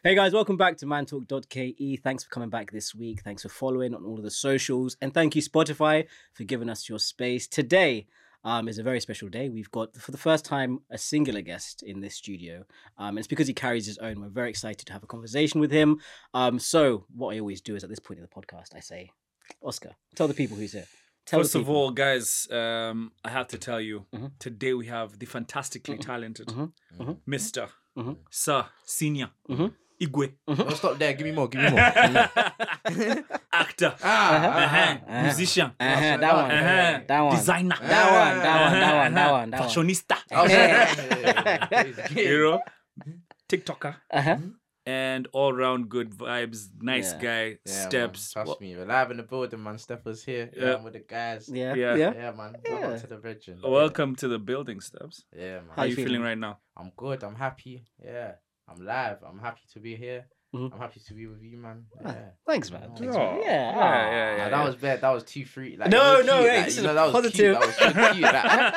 Hey guys, welcome back to mantalk.ke. Thanks for coming back this week. Thanks for following on all of the socials. And thank you, Spotify, for giving us your space. Today is a very special day. We've got, for the first time, a singular guest in this studio. It's because he carries his own. We're very excited to have a conversation with him. So what I always do is at this point in the podcast, I say, Oscar, tell the people who's here. First of all, guys, I have to tell you, today we have the fantastically talented Mr. Sir Senior Igwe. Don't stop there. Give me more. Actor. Musician. That one. Designer. That one. Fashionista. You know? TikToker. And all-round good vibes. Nice guy. Yeah, Steps. Man, trust me. We're live in the building, man. Steph was here. Yeah. I'm with the guys. Yeah, man. Welcome to the virgin. Welcome to the building, Steps. Yeah, man. How you feeling right now? I'm good. I'm happy. Yeah. I'm live. I'm happy to be here. I'm happy to be with you, man. Yeah. Thanks, man. Yeah. That was bad. That was too free. Like, No, cute. hey, Like, this you is know, that was positive. cute. That was so cute.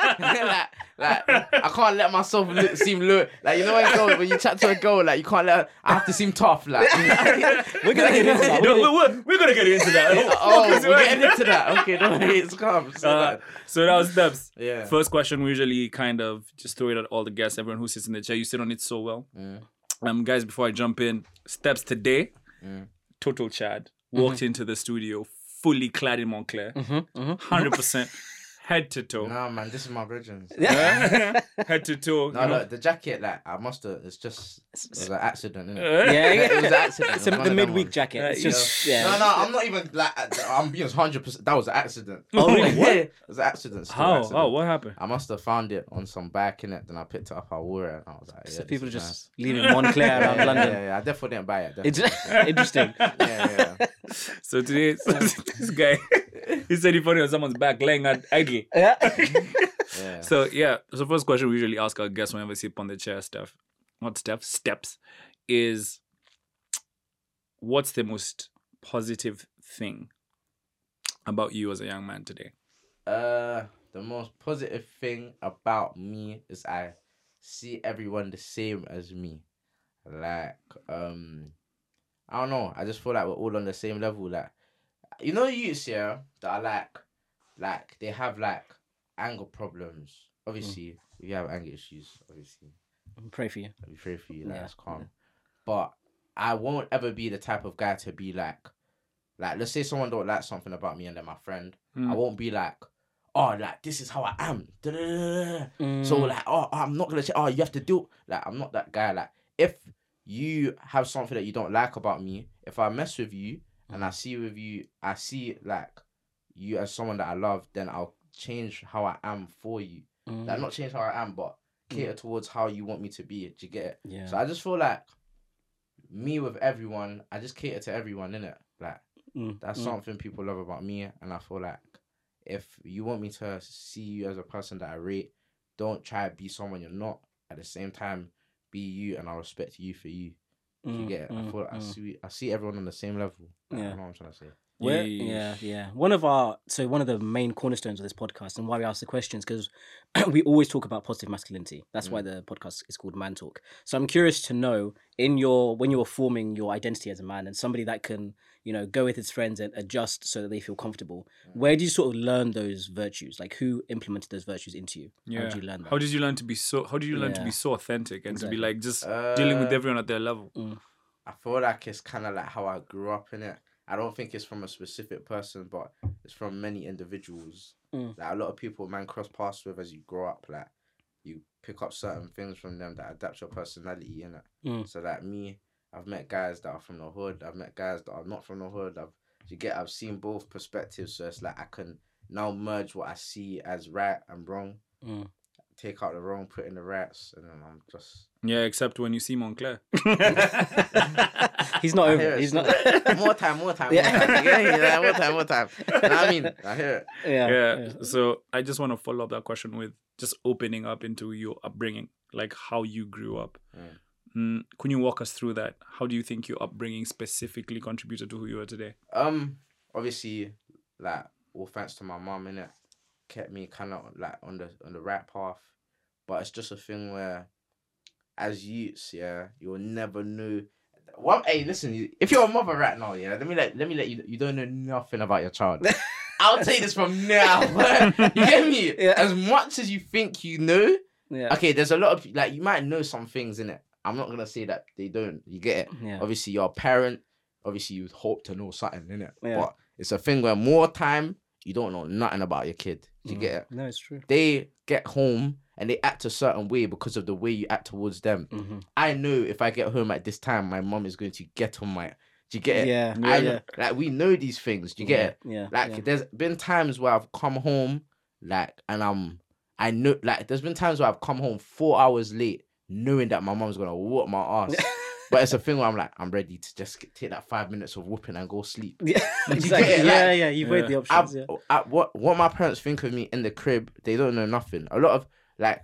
Like, I can't let myself seem look. Like, you know when you chat to a girl, like, you can't let her, I have to seem tough. Like, We're going to get into that. We're going to get into that. we're getting into that. Okay, don't worry. It's calm. So that was Steps. Yeah. First question, we usually kind of just throw it at all the guests, everyone who sits in the chair. You sit on it so well. Guys, before I jump in, Steps today, total Chad, walked into the studio fully clad in Montclair, 100%, head to toe. Nah, man, this is my virgins. Head to toe. No, look, the jacket, like, I must have, it was an accident, innit? Yeah, It was an accident. It's It was one the of them midweek ones. jacket. It's just, yeah. No, I'm not even, like, I'm being 100%, that was an accident. Oh, really? Yeah, it was an accident. still an How? accident. Oh, what happened? I must have found it on some bike, innit? Then I picked it up, I wore it, and I was like, yeah, So this people is just leaving Montclair around nice. London. Yeah, I definitely didn't buy it. It's Definitely. interesting. Yeah. So today, this guy, he said he found it on someone's back laying idle. Yeah. Yeah. So first question we usually ask our guests whenever we sit on the chair, Steps, is what's the most positive thing about you as a young man today? The most positive thing about me is I see everyone the same as me. Like, I don't know. I just feel like we're all on the same level. Like, you know, youths, yeah, that are like they have like anger problems. Obviously, if you have anger issues, obviously, Pray for you. we pray for you. Like, Yeah, it's calm. But I won't ever be the type of guy to be like, let's say someone don't like something about me and they're my friend. I won't be like, oh, like, this is how I am. So, like, oh, I'm not going to say, oh, you have to do... Like, I'm not that guy. Like, if you have something that you don't like about me, if I mess with you and I see like, you as someone that I love, then I'll change how I am for you. Like, not change how I am, but cater towards how you want me to be. Do you get it? Yeah. So I just feel like me with everyone, I just cater to everyone, innit? Like, that's something people love about me, and I feel like if you want me to see you as a person that I rate, don't try to be someone you're not. At the same time, be you, and I'll respect you for you. You get it? I feel like I see everyone on the same level. Like, I know what I'm trying to say. Yeah. One of the main cornerstones of this podcast and why we ask the questions, because we always talk about positive masculinity. That's why the podcast is called Man Talk. So I'm curious to know, when you were forming your identity as a man and somebody that can, go with his friends and adjust so that they feel comfortable, where do you sort of learn those virtues? Like, who implemented those virtues into you? Yeah. How did you learn that? How did you learn to be so authentic and to be like just dealing with everyone at their level? I feel like it's kind of like how I grew up in it. I don't think it's from a specific person, but it's from many individuals. Like, a lot of people man cross paths with as you grow up. Like, you pick up certain things from them that adapt your personality, innit? So like me, I've met guys that are from the hood. I've met guys that are not from the hood. I've seen both perspectives. So it's like I can now merge what I see as right and wrong. Take out the wrong, put in the rights, and then I'm just... Yeah, except when you see Montclair. He's not over it. He's not... More time. Yeah, more time. You know what I mean? I hear it. Yeah. So I just want to follow up that question with just opening up into your upbringing, like how you grew up. Can you walk us through that? How do you think your upbringing specifically contributed to who you are today? Obviously, like, all thanks to my mum, innit? Kept me kind of like on the right path. But it's just a thing where, as youths, yeah, you'll never know. Hey, listen. If you're a mother right now, yeah, let me let you. You don't know nothing about your child. I'll tell you this from now. You get me? Yeah. As much as you think you know. Yeah. Okay, there's a lot of like you might know some things in it. I'm not gonna say that they don't. You get it? Yeah. Obviously, you're a parent. Obviously, you hope to know something in it. Yeah. But it's a thing where more time you don't know nothing about your kid. You get it? No, it's true. They get home and they act a certain way because of the way you act towards them. Mm-hmm. I know if I get home at this time, my mom is going to get on my. Do you get it? Yeah. I know, like we know these things. Do you get it? Yeah. Like there's been times where I've come home, like, and I know, like, there's been times where I've come home 4 hours late, knowing that my mom's gonna whoop my ass. But it's a thing where I'm like, I'm ready to just take that 5 minutes of whooping and go sleep. Yeah, You exactly. get it? Like, Yeah. You've weighed the options. What my parents think of me in the crib, they don't know nothing. A lot of like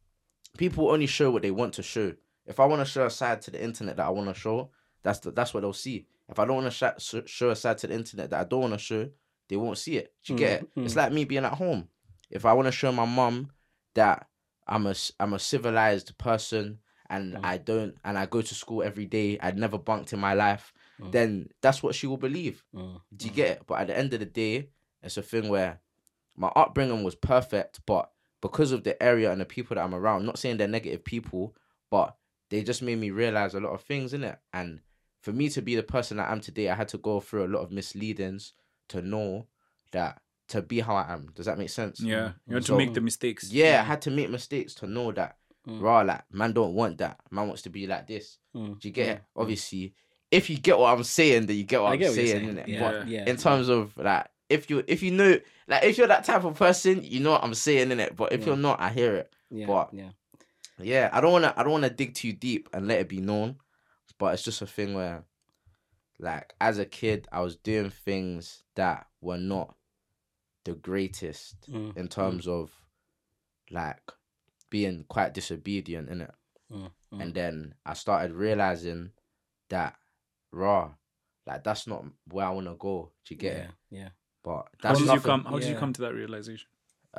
people only show what they want to show. If I want to show a side to the internet that I want to show, that's what they'll see. If I don't want to show a side to the internet that I don't want to show, they won't see it. Do you get it? It's like me being at home. If I want to show my mum that I'm a civilized person and I go to school every day, I'd never bunked in my life, then that's what she will believe. Do you get it? But at the end of the day, it's a thing where my upbringing was perfect, but because of the area and the people that I'm around, I'm not saying they're negative people, but they just made me realize a lot of things, innit? And for me to be the person I am today, I had to go through a lot of misleadings to know that, to be how I am. Does that make sense? Yeah. You had to make the mistakes. Yeah, I had to make mistakes to know that, like, man don't want that. Man wants to be like this. Do you get it? Obviously, if you get what I'm saying, then you get what I'm saying, innit? Yeah. But in terms of, like, if you know, like, if you're that type of person, you know what I'm saying, innit? But if you're not, I hear it. But yeah, I don't wanna dig too deep and let it be known. But it's just a thing where, like, as a kid, I was doing things that were not the greatest in terms of, like, being quite disobedient, innit? And then I started realizing that, like, that's not where I want to go. Do you get it? Yeah. But How that's did you come to that realization?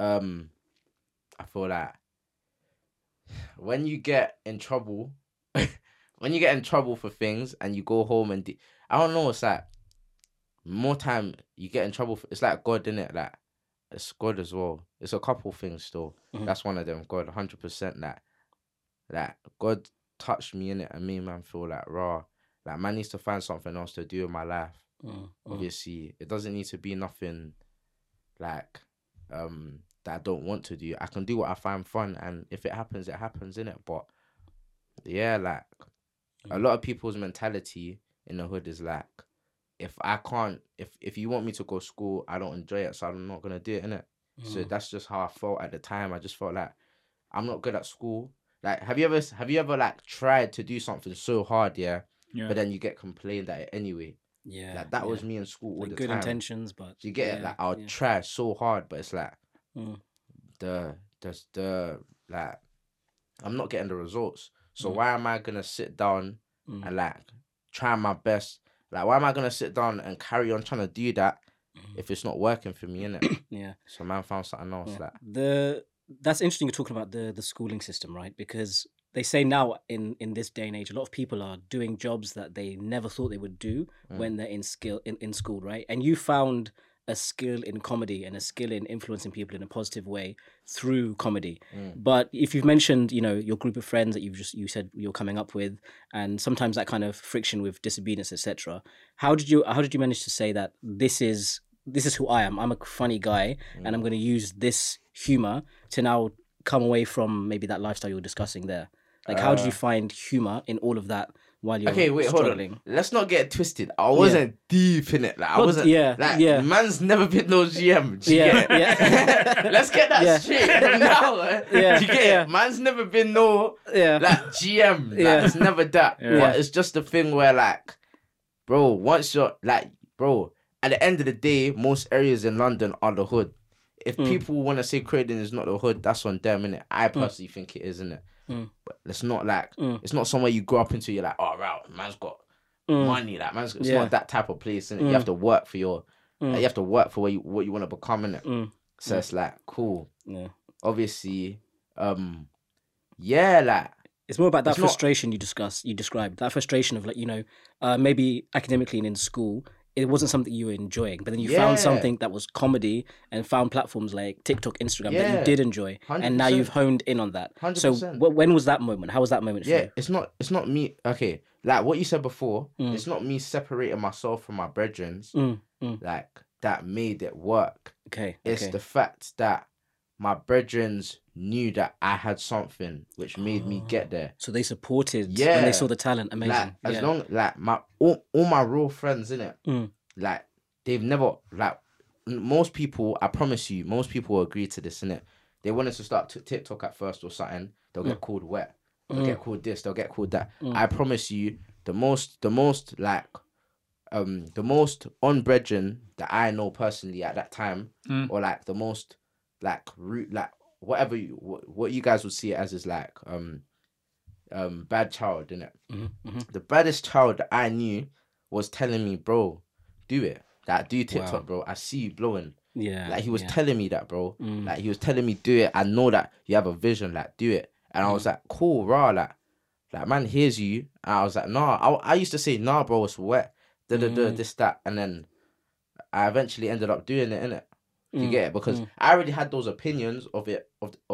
I feel like when you get in trouble, for things and you go home and I don't know, it's like more time you get in trouble it's like God, innit? Like, it's God as well. It's a couple things still. That's one of them. God, 100%. Like God touched me in it and made man feel like like man needs to find something else to do in my life. Obviously, it doesn't need to be nothing like that I don't want to do. I can do what I find fun, and if it happens, innit? But yeah, like a lot of people's mentality in the hood is like, if you want me to go to school, I don't enjoy it, so I'm not gonna do it, innit? So that's just how I felt at the time. I just felt like I'm not good at school. Like, have you ever like tried to do something so hard, but then you get complained at it anyway? Yeah. Like that was me in school all like the good time. intentions, but you get it? Like I would try so hard, but it's like the like I'm not getting the results. So why am I gonna sit down and like try my best? Like, why am I gonna sit down and carry on trying to do that if it's not working for me, innit? Yeah. So man found something else. Like that's interesting. You're talking about the schooling system, right? Because they say now in this day and age, a lot of people are doing jobs that they never thought they would do when they're in school, right? And you found a skill in comedy and a skill in influencing people in a positive way through comedy. But if you've mentioned, your group of friends that you said you're coming up with, and sometimes that kind of friction with disobedience, etc. How did you manage to say that this is who I am? I'm a funny guy, and I'm going to use this humor to now come away from maybe that lifestyle you were discussing there. Like, how did you find humor in all of that while you're struggling? Hold on. Let's not get it twisted. I wasn't deep in it. Like, I wasn't. Man's never been no GM. Let's get that straight now. You get it? Man's never been no like GM. Like, it's never that. But it's just a thing where, like, bro, once you're like, bro, at the end of the day, most areas in London are the hood. If people want to say Croydon is not the hood, that's on them, innit? I personally think it is, innit? But it's not like it's not somewhere you grow up into. You're like, oh, wow, man's got money. Like, it's not that type of place. And you have to work for you have to work for what you want to become, innit? So it's like cool. Obviously, like It's more about that It's not- frustration you described. That frustration of like, maybe academically and in school, it wasn't something you were enjoying, but then you found Yeah. something that was comedy and found platforms like TikTok, Instagram that Yeah. you did enjoy, and now 100%. you've honed in on that. So 100%. when was that moment? How was that moment for Yeah, you? it's not me. Okay, like what you said before, Mm. it's not me separating myself from my brethren, like that made it work. Okay. It's okay. the fact that my brethren knew that I had something which made me get there. So they supported when Yeah. they saw the talent. Amazing. Like as yeah. long like my all my real friends in it, Mm. like they've never like most people. I promise you, most people will agree to this in it. They wanted to start TikTok at first or something. They'll get called wet. They'll get called this. They'll get called that. I promise you, the most like the most on brethren that I know personally at that time, or like the most like root like whatever what you guys would see it as is like bad child, innit? The baddest child that I knew was telling me, bro, do it. Like do TikTok, Wow. bro. I see you blowing. Yeah. Like he was yeah. telling me that, bro. Like he was telling me, do it. I know that you have a vision. Like do it. And I was like, cool, raw. Like man hears you. And I was like, nah. I used to say, nah, bro, it's wet. This that. And then I eventually ended up doing it, innit? You get it? Because I already had those opinions of it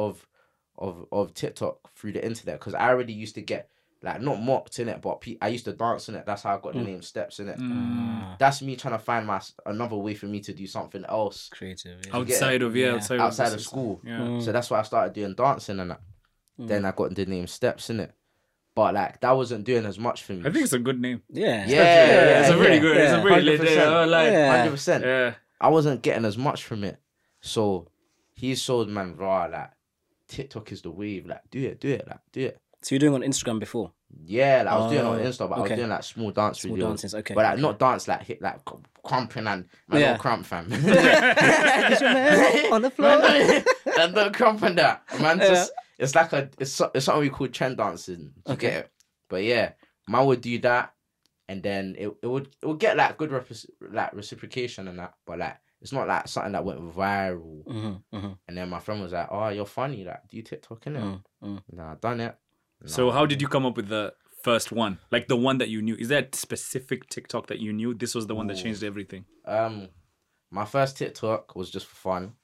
of TikTok through the internet. Because I already used to get like not mocked in it, but I used to dance in it. That's how I got the name Steps in it. That's me trying to find another way for me to do something else Creative. Yeah. Outside of outside of school. Yeah. So that's why I started doing dancing and that. Then I got the name Steps in it. But like that wasn't doing as much for me. I think it's a good name. Yeah. Yeah, It's a very good. It's a very lit 100%. name. Like, Yeah. 100%. yeah. I wasn't getting as much from it. So he showed man raw like TikTok is the wave. Like do it. So you're doing on Instagram before? Yeah, like I was doing it on Oh, Insta, but I okay. was doing like small dance Small videos. dances, okay. But like okay. not dance like hit like cramping and man Yeah. don't cramp fam. Is your man on the floor? And don't cramp and that. Man just it's like it's something we call trend dancing. Do you Okay. get it? But yeah, man would do that and then it would get like good reciprocation and that. But like it's not like something that went viral. And then my friend was like, "Oh, you're funny. Like, do you TikTok innit?" Nah, I done it. So how did you come up with the first one? Like the one that you knew? Is there a specific TikTok that you knew? This was the one that changed everything. My first TikTok was just for fun.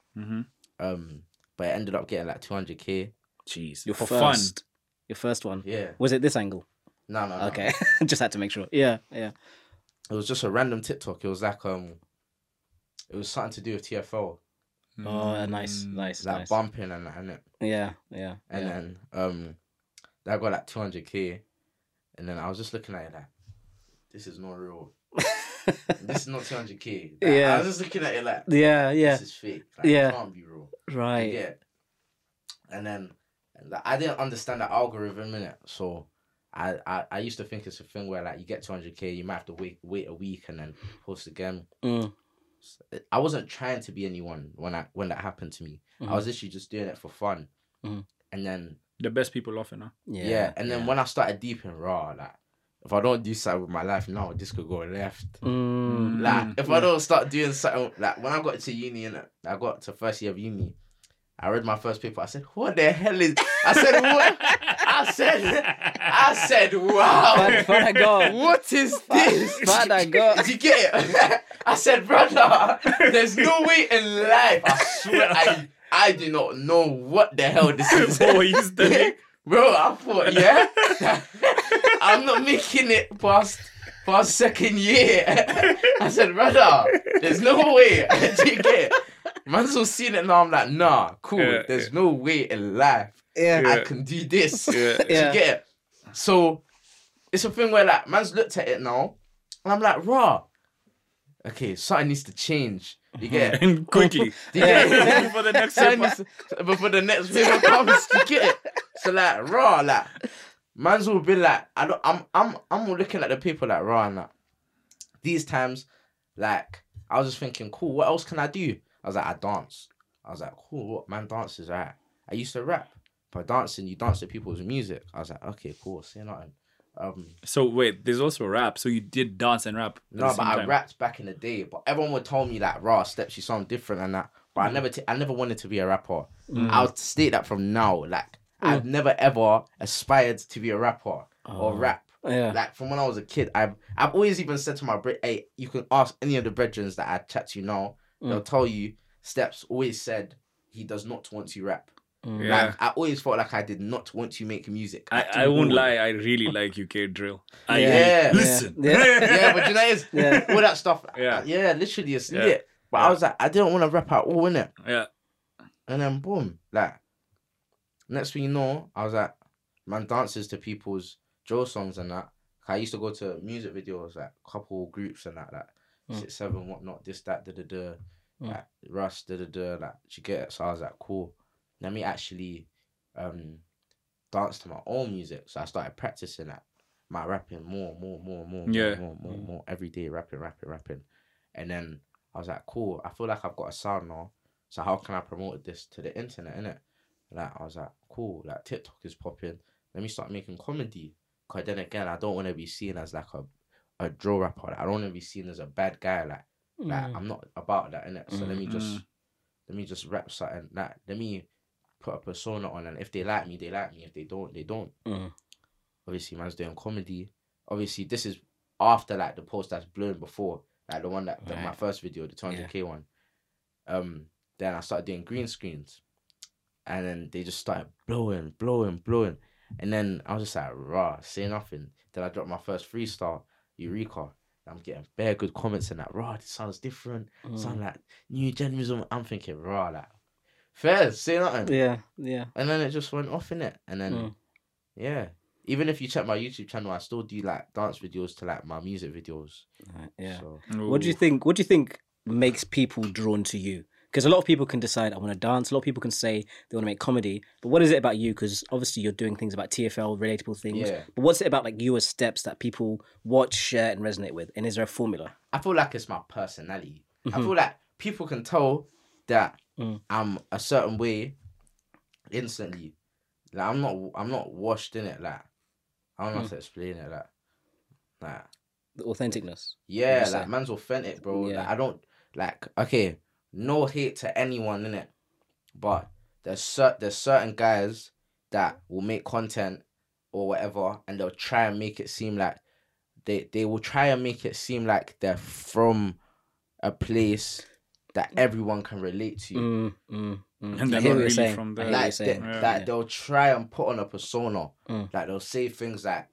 But it ended up getting like 200k. Jeez. Your For first, your first one. Yeah. Was it this angle? No. Okay, just had to make sure. Yeah. It was just a random TikTok. It was like it was something to do with TFL, Oh, nice. like bumping and that, innit? Yeah. And then that got like 200k, and then I was just looking at it like, this is not real. This is not 200k. Like, Yeah. I was just looking at it like, Yeah. this is fake. Like, Yeah. it can't be real. Right. Yeah. And then I didn't understand the algorithm in it, so I used to think it's a thing where like you get 200k, you might have to wait a week and then post again. I wasn't trying to be anyone when that happened to me. I was literally just doing it for fun. And then The best people often, huh? yeah, and then when I started deep in raw, like if I don't do something with my life now, this could go left. Like if I don't start doing something, like when I got to uni and I got to first year of uni, I read my first paper. I said, "What the hell is?" I said, "What?" I said, "Wow, Father God. what is this?" Father God. Did you get it? I said, "Brother, there's no way in life. I swear, I do not know what the hell this is." What were you studying? Bro, I thought, yeah, I'm not making it past second year. I said, "Brother, there's no way." Did you get it? Man's all seen it now. I'm like, nah, cool. Yeah, There's no way in life I can do this. Yeah. Do you get it? So it's a thing where like man's looked at it now, and I'm like, raw. Okay, something needs to change. You get it? And quickly. Do you get it? For the next Something paper. needs to- before the next paper comes, you get it? So like raw, like man's all been like, I'm looking at the people like raw and like these times, like I was just thinking, cool, what else can I do? I was like, I dance. I was like, cool, what man dances, right? I used to rap, but dancing, you dance to people's music. I was like, okay, cool, say nothing. So wait, there's also rap. So you did dance and rap. At No, the but same I time. rapped back in the day. But everyone would tell me like, raw steps, you sound different and that. But I never wanted to be a rapper. I'll state that from now. Like, I've never ever aspired to be a rapper or rap. Yeah. Like from when I was a kid, I've always even said to my hey, you can ask any of the brethrens that I chat to now, they'll tell you Steps always said he does not want to rap. Yeah. Like, I always felt like I did not want to make music. I won't lie, I really like UK drill. Yeah. Listen. Yeah, but you know, it's all that stuff. Yeah. Literally, it's lit. But I was like, I didn't want to rap at all, innit? Yeah. And then boom, like, next thing you know, I was like, man dances to people's drill songs and that. I used to go to music videos, like, couple groups and that, like, 6, 7, whatnot, this, that, da-da-da, like, Russ, da-da-da, like, you get it? So I was like, cool. Let me actually dance to my own music. So I started practicing that, my rapping more, every day, rapping. And then I was like, cool, I feel like I've got a sound now. So how can I promote this to the internet, innit? Like, I was like, cool, like, TikTok is popping. Let me start making comedy. Because then again, I don't want to be seen as, like, a drill rapper. Like, I don't want to be seen as a bad guy. Like I'm not about that, innit? So let me just rap something. Like, let me put a persona on, and if they like me, they like me. If they don't, they don't. Obviously, man's doing comedy. Obviously, this is after, like, the post that's blown before. Like, the one that, my first video, the 200K one. Then I started doing green screens. And then they just started blowing. And then I was just like, rah, say nothing. Then I dropped my first freestyle, Eureka. I'm getting bare good comments and that, rah, this sounds different. Sound like new generation. I'm thinking, rah, like, fair, say nothing. Yeah. And then it just went off, innit? And then, even if you check my YouTube channel, I still do, like, dance videos to, like, my music videos. Yeah. So, What do you think makes people drawn to you? Because a lot of people can decide, I want to dance. A lot of people can say they want to make comedy. But what is it about you? Because obviously you're doing things about TFL, relatable things. Yeah. But what's it about, like, you as Steps that people watch, share, and resonate with? And is there a formula? I feel like it's my personality. I feel like people can tell that I'm a certain way instantly. Like, I'm not washed in it. Like, I don't know how to explain it. Like The authenticness. yeah, like, man's authentic, bro. Yeah. Like, I don't, like, okay, no hate to anyone, innit? But there's certain guys that will make content or whatever, and they'll try and make it seem like they will try and make it seem like they're from a place that everyone can relate to. And I they're hear not what you're really saying. from I there. hear what you're Like, saying. they'll try and put on a persona. Like, they'll say things like,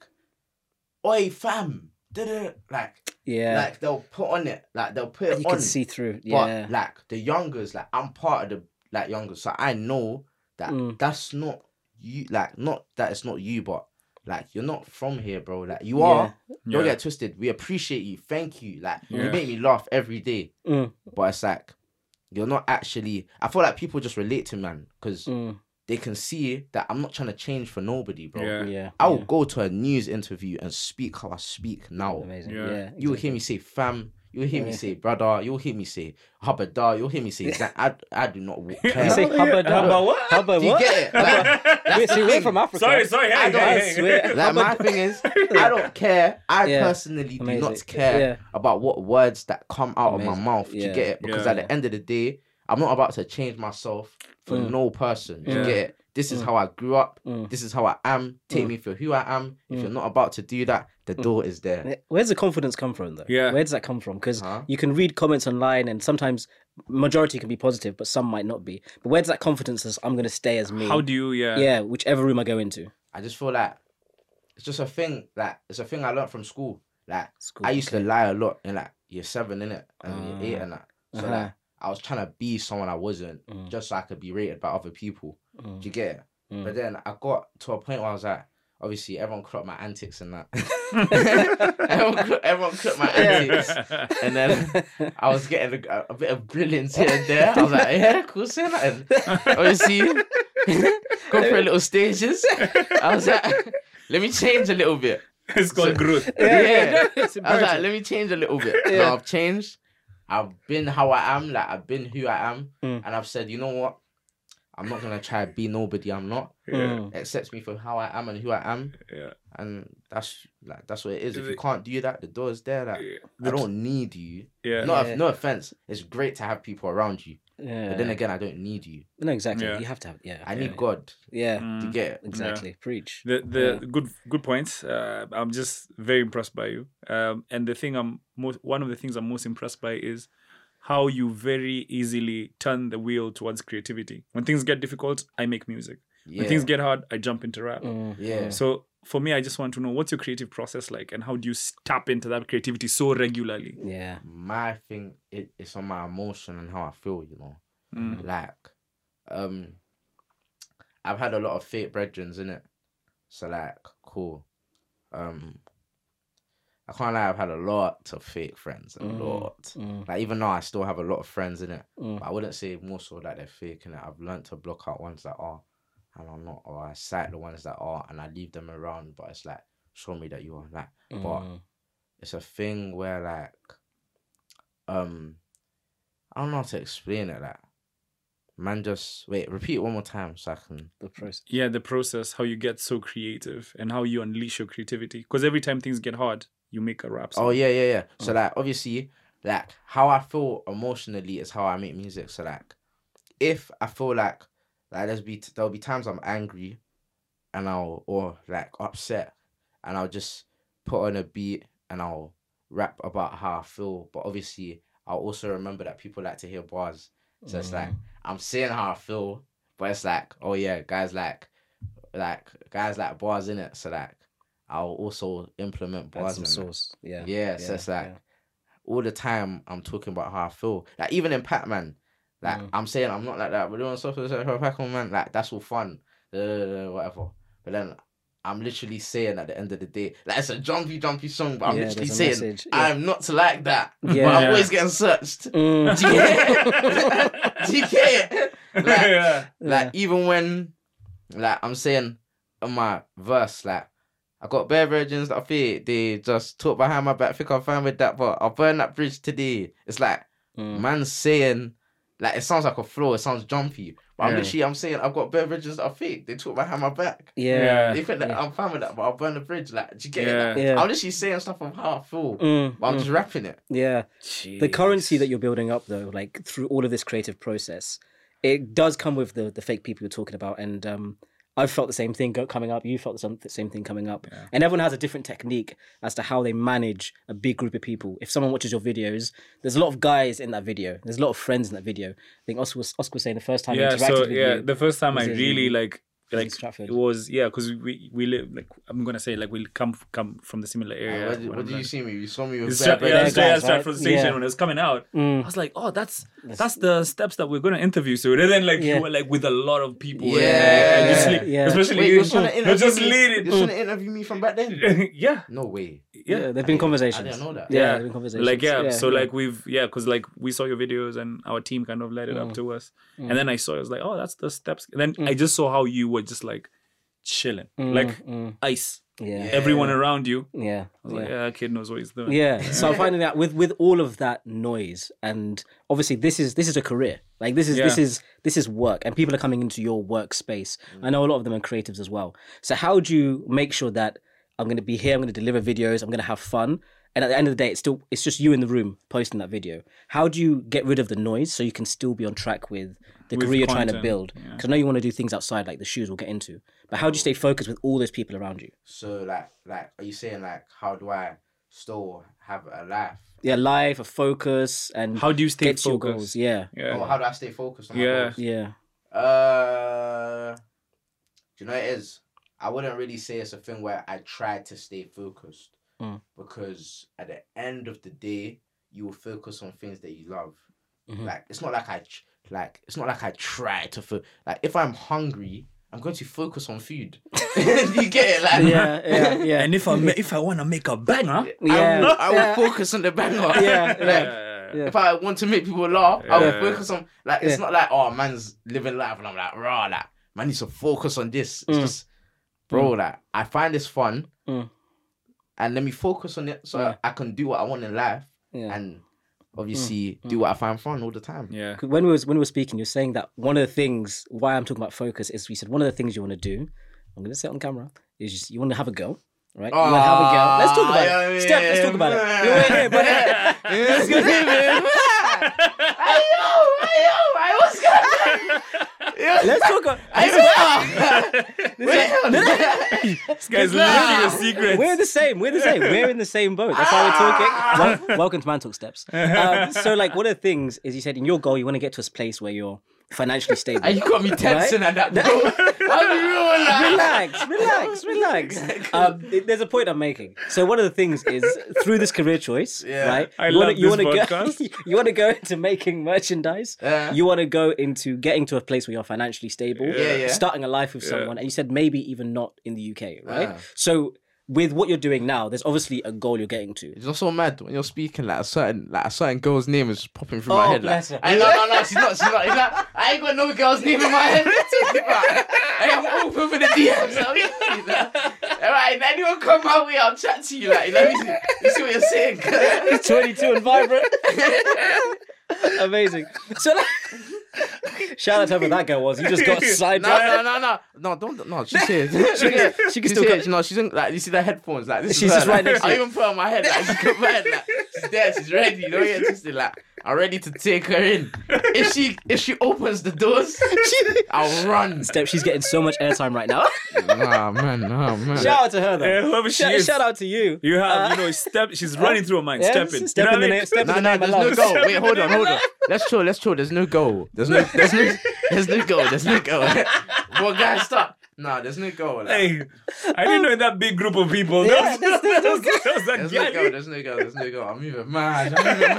"Oi, fam," like, like, they'll put on it. Like, they'll put it You on. can see through. Yeah. But, like, the youngers, like, I'm part of the, like, youngers, so I know that that's not you. Like, not that it's not you, but, like, you're not from here, bro. Like, you are. Don't get twisted. We appreciate you. Thank you. Like, you make me laugh every day. But it's like, you're not actually. I feel like people just relate to man because they can see that I'm not trying to change for nobody, bro. Yeah. I will go to a news interview and speak how I speak now. Amazing. Yeah. Yeah. You will hear me say fam. You'll hear me say brother. You'll hear me say Habada. You'll hear me say Zan. I do not care. You say Hubbard. what? Hubbard Do you what? get it? Like, Wait, see, we're from Africa. Sorry. I don't Hey. swear. like, my thing is, I don't care. I Yeah. personally do Amazing. not care Yeah. about what words that come out of my Amazing. mouth. Do you Yeah. get it? Because Yeah. at the end of the day, I'm not about to change myself for no person. Do you get it? This is how I grew up. This is how I am. Take me for who I am. If you're not about to do that, the door is there. Where's the confidence come from, though? Yeah. Where does that come from? Because you can read comments online, and sometimes majority can be positive, but some might not be. But where does that confidence as I'm going to stay as me? How do you, Yeah, whichever room I go into. I just feel like it's just a thing. Like, it's a thing I learned from school. Like, School, I used to lie a lot in, like, year 7, innit? And year 8 and that. So, like, I was trying to be someone I wasn't just so I could be rated by other people. Do you get it? But then I got to a point where I was like, obviously everyone clocked my antics and that. everyone clocked my antics. And then I was getting a bit of brilliance here and there. I was like, yeah, cool, say nothing. Obviously, go through little stages. I was like, let me change a little bit. It's called growth. Yeah. It's I was like, imperative. let me change a little bit. Now I've changed. I've been how I am. Like, I've been who I am. And I've said, you know what? I'm not gonna try to be nobody I'm not. Yeah. Accept me for how I am and who I am. Yeah. And that's what it is. If you can't do that, the door's there. Like, Yeah. I don't need you. Yeah. No offense. It's great to have people around you. Yeah. But then again, I don't need you. No, exactly. Yeah. You have to have. Yeah. I need God Yeah. to get it. Exactly. Preach. The good points. I'm just very impressed by you. And the thing one of the things I'm most impressed by is how you very easily turn the wheel towards creativity. When things get difficult, I make music. When things get hard, I jump into rap. Yeah. So for me, I just want to know, what's your creative process like, and how do you tap into that creativity so regularly? Yeah. My thing, it's on my emotion and how I feel, you know. Like, I've had a lot of fake brethrens, innit? So, like, cool. I can't lie, I've had a lot of fake friends. A lot. Like, even now, I still have a lot of friends, innit? But I wouldn't say more so that they're fake, innit? I've learned to block out ones that are, and I'm not, or I cite the ones that are, and I leave them around, but it's like, show me that you are. Like, but it's a thing where, like, I don't know how to explain it, like, man, just wait. Repeat it one more time so I can. The process. Yeah, the process, how you get so creative and how you unleash your creativity. Because every time things get hard, you make a rap song. Oh yeah. So like, obviously, like how I feel emotionally is how I make music. So like, if I feel like there'll be times I'm angry, and or like upset, and I'll just put on a beat and I'll rap about how I feel. But obviously, I'll also remember that people like to hear bars. So it's like, I'm saying how I feel, but it's like, oh yeah, guys like bars in it. So like, I'll also implement bars in source. Yeah. Yeah. So it's like, all the time I'm talking about how I feel. Like even in Pac-Man, like I'm saying I'm not like that. We're doing stuff with Pac-Man, man. Like that's all fun, whatever. But then I'm literally saying at the end of the day, like it's a jumpy song, but I'm literally saying message, I'm not like that. Yeah. But I'm always getting searched. Do you get it? Do you get it? Like even when like I'm saying on my verse, like I got bare virgins that I feel they just talk behind my back, think I'm fine with that, but I'll burn that bridge today. It's like man saying, like it sounds like a flow, it sounds jumpy. But I'm saying I've got bare bridges that are fake. They talk behind my back. Yeah. They think that I'm fine with that, but I'll burn the bridge. Like, do you get it? Yeah. I'm literally saying stuff of how I feel, but I'm just rapping it. Yeah. Jeez. The currency that you're building up, though, like through all of this creative process, it does come with the fake people you're talking about. And I've felt the same thing coming up. You felt the same thing coming up. Yeah. And everyone has a different technique as to how they manage a big group of people. If someone watches your videos, there's a lot of guys in that video. There's a lot of friends in that video. I think Oscar was saying the first time he interacted with you. The first time I really like Stratford. It was because we live like I'm gonna say like we come from the similar area. Where did you see me? You saw me with Stratford Station when it was coming out. I was like, oh, that's the steps that we're gonna interview soon. And then like you were like with a lot of people. Especially wait, you. You're just leading. You're trying to interview me from back then? Yeah. No way. Yeah, there've been conversations. I didn't know that. Yeah, there've been conversations. Like so like we've because like we saw your videos and our team kind of led it up to us, and then I saw it, I was like, oh, that's the steps. And then I just saw how you were just like chilling, like ice. Yeah. Everyone around you. Yeah. I was like, yeah, kid knows what he's doing. Yeah. So I'm finding that with all of that noise, and obviously this is a career. Like this is work, and people are coming into your workspace. I know a lot of them are creatives as well. So how do you make sure that I'm going to be here, I'm going to deliver videos, I'm going to have fun, and at the end of the day, it's just you in the room posting that video. How do you get rid of the noise so you can still be on track with the career you're trying to build? Because I know you want to do things outside, like the shoes we'll get into. But how do you stay focused with all those people around you? So like, are you saying like, how do I still have a life? Yeah, life, a focus, and how do you stay get to your focused? goals? Yeah. Oh, how do I stay focused on my goals? Yeah. Do you know what it is? I wouldn't really say it's a thing where I try to stay focused because at the end of the day, you will focus on things that you love. Like it's not like I try to like if I'm hungry, I'm going to focus on food. You get it? Like yeah. And if I want to make a banger, I will focus on the banger. If I want to make people laugh, I will focus on like it's not like man's living life and I'm like raw like man needs to focus on this. It's just bro like I find this fun and let me focus on it so I can do what I want in life and obviously do what I find fun all the time. Yeah. When we were speaking, you're saying that one of the things why I'm talking about focus is we said one of the things you want to do. I'm going to say it on camera. Is just you want to have a girl, right? You want to have a girl. Let's talk about it. Steph, let's talk about it. You're right here, but It's good, man. Ayo, what's going on? let's talk about. This guy's living a secret. We're the same. We're in the same boat. That's why we're talking. Welcome to Man Talk Steps. So, like, one of the things is you said in your goal, you want to get to a place where you're financially stable. You got me tensing at that, bro. I'll be real, Relax. There's a point I'm making. So one of the things is through this career choice, right? I love this podcast. Go, you want to go into making merchandise. You want to go into getting to a place where you're financially stable, starting a life with someone, and you said maybe even not in the UK, right? So with what you're doing now, there's obviously a goal you're getting to. It's not so mad when you're speaking like a certain girl's name is popping through my head. Bless her. No, she's not. It's like, I ain't got no girl's name in my head. I'm open for the DMs. Alright, if anyone come my way, I'll chat to you. Like, let me see what you're saying. He's 22 and vibrant. Amazing. So, like, shout out to whoever that girl was. You just got sidetracked. No. She's here. She can still here. No, she's in, like, you see the headphones. Like, this she's is just her, right like, next to I you. even put her on my head. Like, she's got my head. Like, she's there. She's ready. You know, yeah, just like, I'm ready to take her in. If she opens the doors, I'll run. Steph, she's getting so much airtime right now. Nah, man. Shout out to her, though. Yeah, whoever she is. Shout out to you. You have, she's running through her mind. Yeah, Step in. Step You know in the what I name. mean? Step in the name. There's no goal. Wait, hold on. Let's chill. There's no goal. There's no goal. Well, guys, stop. No, there's no goal. Like. Hey, I didn't know that big group of people. Yeah, There's no goal. I'm even mad.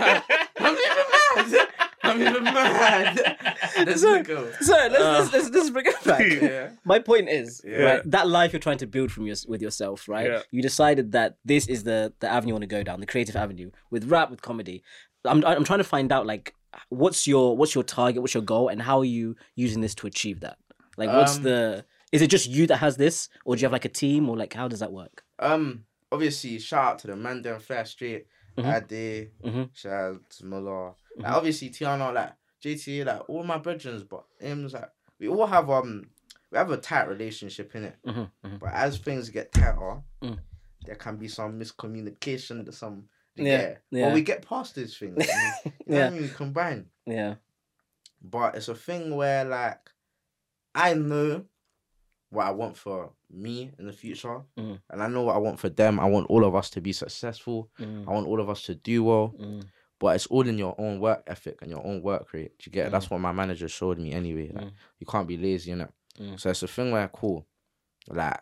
There's no goal. So let's bring it back. Yeah. My point is, Yeah. right, that life you're trying to build with yourself, right? Yeah. You decided that this is the avenue you want to go down, the creative avenue, with rap, with comedy. I'm trying to find out, like, what's your target, what's your goal, and how are you using this to achieve that? Like, is it just you that has this, or do you have like a team, or like how does that work? Obviously, shout out to the man down Fair Street, Ade, shout out to Muller. Like, obviously, Tiana, like JTA, like all my brethren, but like we all have we have a tight relationship in it. But as things get tighter, there can be some miscommunication, but we get past these things. You know what I mean? We combine. Yeah. But it's a thing where, like, I know what I want for me in the future, and I know what I want for them. I want all of us to be successful. I want all of us to do well. But it's all in your own work ethic and your own work rate. Do you get it? That's what my manager showed me anyway. Like, you can't be lazy, innit? So it's a thing where, cool, like,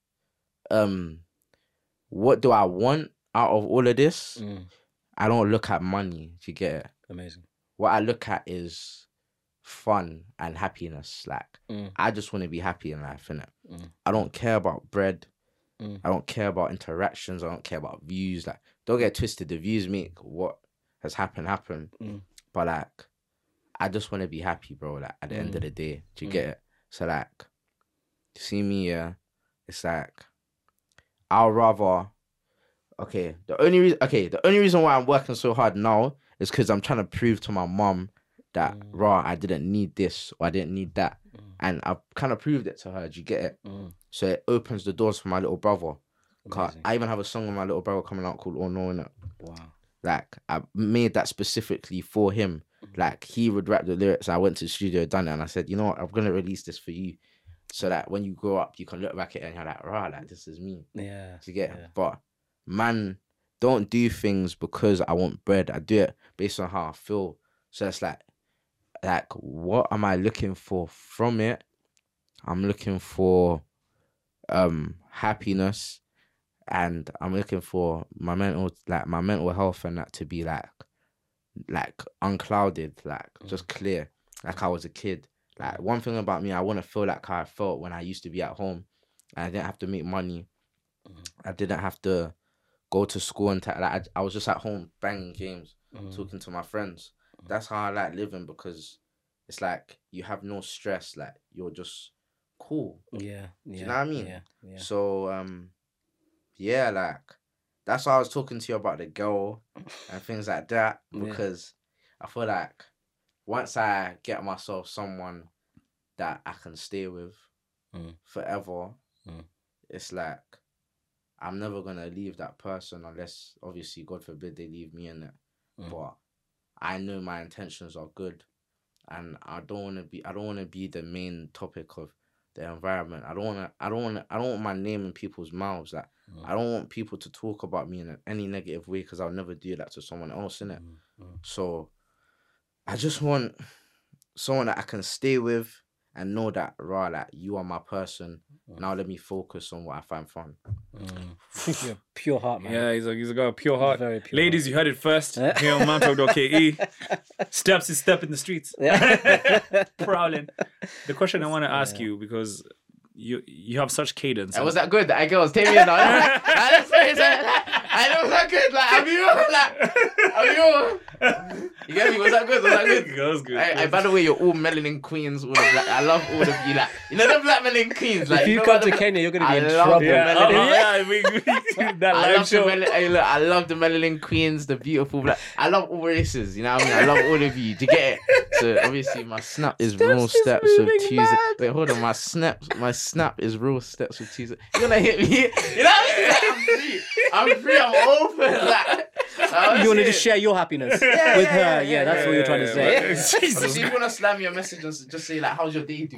what do I want out of all of this? I don't look at money. Do you get it? Amazing. What I look at is fun and happiness. Like, I just want to be happy in life, innit? I don't care about bread. I don't care about interactions. I don't care about views. Like, don't get twisted. The views make what has happened happen. But, like, I just want to be happy, bro. Like, at the end of the day. Do you get it? So, like, see me, it's like, I'll rather... The only reason why I'm working so hard now is because I'm trying to prove to my mum that, I didn't need this or I didn't need that. And I've kind of proved it to her. Do you get it? So it opens the doors for my little brother. I even have a song with my little brother coming out called Oh No, innit? Wow. Like, I made that specifically for him. Like, he would rap the lyrics. I went to the studio, done it, and I said, you know what? I'm going to release this for you. So that when you grow up, you can look back at it and you're like, like, this is me. Yeah. Do you get it? But, man, don't do things because I want bread. I do it based on how I feel. So it's like, what am I looking for from it? I'm looking for happiness, and I'm looking for my mental health and that to be like unclouded, like just clear, like I was a kid. Like, one thing about me, I want to feel like how I felt when I used to be at home and I didn't have to make money. I didn't have to go to school and I was just at home banging games, talking to my friends. That's how I like living, because it's like you have no stress. Like, you're just cool. Yeah. Do you know what I mean? Yeah. So, like, that's why I was talking to you about the girl and things like that, because I feel like once I get myself someone that I can stay with forever, it's like I'm never gonna leave that person unless, obviously, God forbid they leave me in it. But I know my intentions are good, and I don't want to be the main topic of the environment. I don't want my name in people's mouths. Like I don't want people to talk about me in any negative way, because I'll never do that to someone else, innit? So I just want someone that I can stay with and know that, like, you are my person. Now let me focus on what I find fun. Pure heart, man. Yeah, he's got a pure heart. Very pure Ladies, heart. you heard it first here on mantalk.ke. Steps is step in the streets. Prowling. The question I want to ask you, because you have such cadence. Was that good? I girls, take me in. I know, was that good? Like, have you? You get me? Was that good? That was good. By the way, you're all melanin queens. All the black. I love all of you. Like, you know the black melanin queens. Like, if you come to Kenya, you're gonna be in love trouble. the melanin. That live show. I love the melanin queens, the beautiful black. I love all races. You know what I mean? I love all of you. Do you get it? So obviously, my snap is real steps with Tuesday. Wait, hold on. My snap is real steps with Tuesday. You're gonna hit me? You know what I mean? Like, I'm free. I'm open. Like, you want to just share your happiness with her. Yeah, that's what you're trying to say. Obviously, if you want to slam me a message and just say, like, how's your day doing?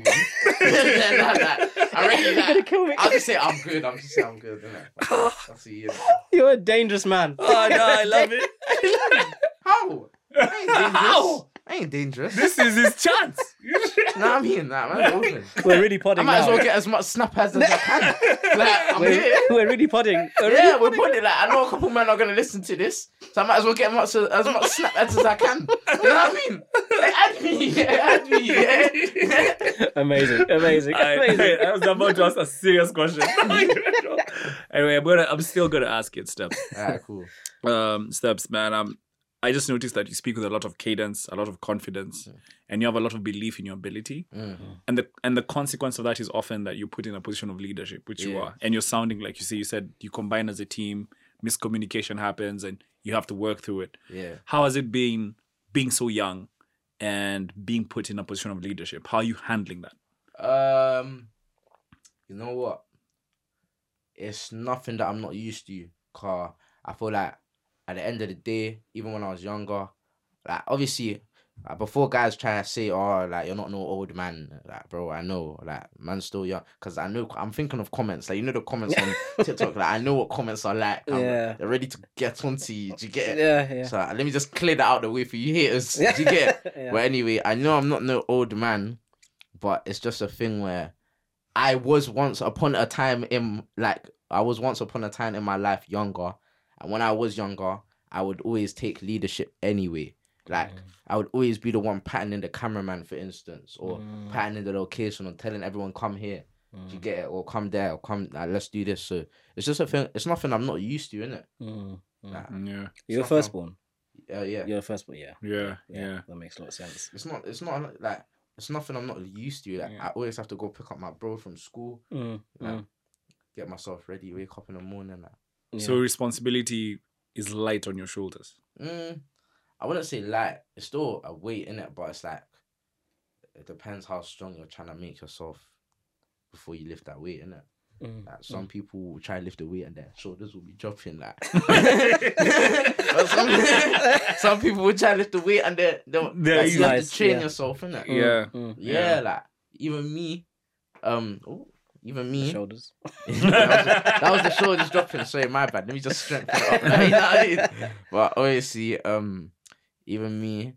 I reckon that. I'll just say I'm good. I'm good. I'll see you. You're a dangerous man. Oh no, I love it. How? I ain't dangerous. This is his chance. Nah, I mean that, man. Open. We're really podding. I might as now. well get as much snap as I can. Like, I'm here. We're really podding. Yeah, we're putting it. Like, I know a couple men are gonna listen to this, so I might as well get as much snap as I can. You know what I mean? Add me. Yeah. Amazing. I was about to ask a serious question. Anyway, I'm still gonna ask it, Steps. Alright, cool. Steps, man. I just noticed that you speak with a lot of cadence, a lot of confidence, and you have a lot of belief in your ability. And the consequence of that is often that you're put in a position of leadership, which you are. And you're sounding like you said you combine as a team, miscommunication happens, and you have to work through it. Yeah. How has it been being so young and being put in a position of leadership? How are you handling that? You know what? It's nothing that I'm not used to. Cause I feel like at the end of the day, even when I was younger, like, obviously, like, before guys try to say, oh, like, you're not no old man, like, bro, I know, like, man's still young, because I know, I'm thinking of comments, like, you know the comments on TikTok, like, I know what comments are like, they're ready to get onto you, do you get it? Yeah. So let me just clear that out the way for you haters, do you get it? But anyway, I know I'm not no old man, but it's just a thing where I was once upon a time in my life younger. And when I was younger, I would always take leadership anyway. Like, I would always be the one patterning the cameraman, for instance, or patterning the location, or telling everyone, come here. Do you get it? Or come there, or come, like, let's do this. So it's just a thing. It's nothing I'm not used to, innit? Yeah. You're the firstborn. Yeah. You're the firstborn, Yeah. That makes a lot of sense. It's not like, it's nothing I'm not used to. Like, I always have to go pick up my bro from school, get myself ready, wake up in the morning, like. So responsibility is light on your shoulders. I wouldn't say light. It's still a weight in it, but it's like, it depends how strong you're trying to make yourself before you lift that weight, innit? Like, some people will try to lift the weight and their shoulders will be dropping, like. some people will try to lift the weight and like, you have to train yourself, innit? Yeah, like, even me, Shoulders. that was the shoulders dropping. Sorry, my bad. Let me just strengthen it up. You know what I mean? But obviously, even me,